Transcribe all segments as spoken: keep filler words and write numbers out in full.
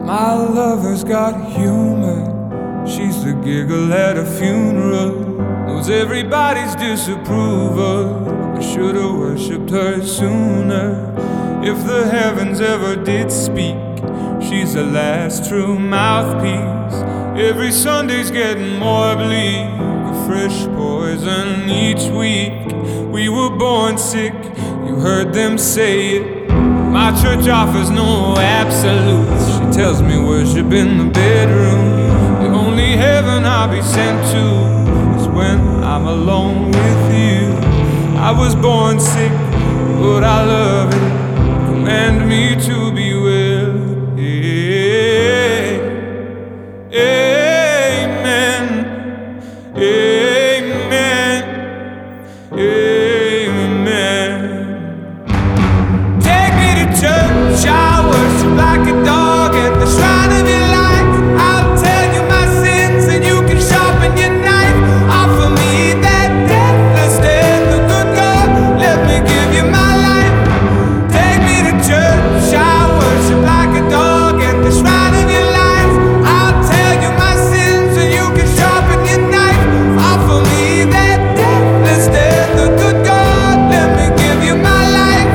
My lover's got humor. She's the giggle at a funeral. Knows everybody's disapproval. I should've worshipped her sooner. If the heavens ever did speak, she's the last true mouthpiece. Every Sunday's getting more bleak, a fresh poison each week. We were born sick, you heard them say it. My church offers no absolutes. She tells me worship in the bedroom. The only heaven I'll be sent to is when I'm alone with you. I was born sick, but I love it. Command me to be well. Amen. Amen. Amen. Take me to church, I worship like a dog at the shrine of your life. I'll tell you my sins and you can sharpen your knife. Offer me that deathless death, the good God, let me give you my life. Take me to church, I worship like a dog at the shrine of your life. I'll tell you my sins and you can sharpen your knife. Offer me that deathless death, the good God, let me give you my life.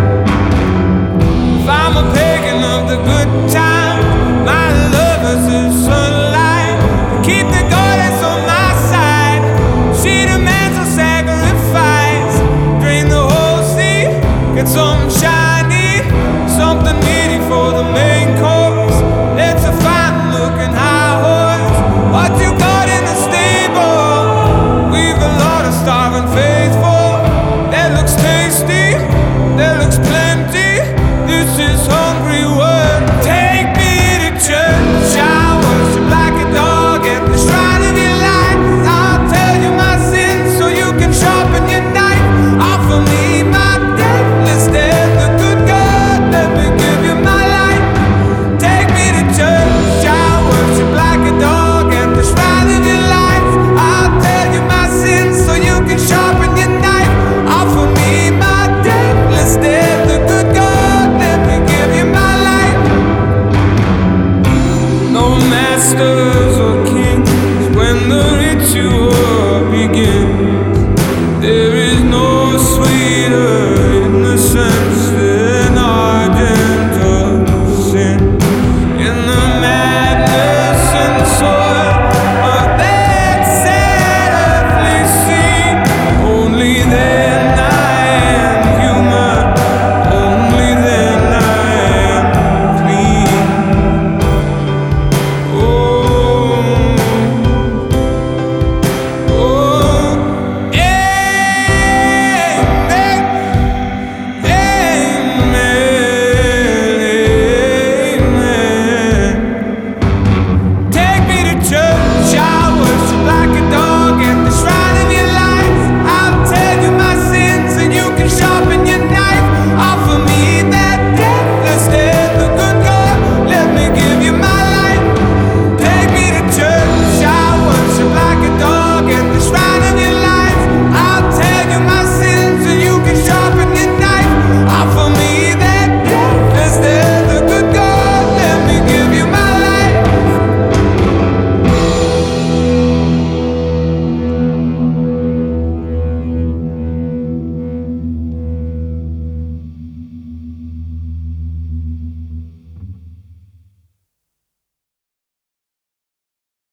If I'm a pagan of the good time, my lover's the sunlight. Keep the goddess on my side. She demands a sacrifice. Drain the whole sea, get something shiny, something meaty for the main course. Let's a fine looking high horse. What you got in the stable? We've a lot of starving faithful. That looks tasty, that looks plenty. This is hungry work. Take me to church, I worship like a dog at the shrine of your life. I'll tell you my sins so you can sharpen your knife. Offer me my deathless death, the good God, let me give you my life. Take me to church, I worship like a dog at the shrine of your life. I'll tell you my sins so you can sharpen your knife. Offer me my deathless death, the good God, let me give you my life. No master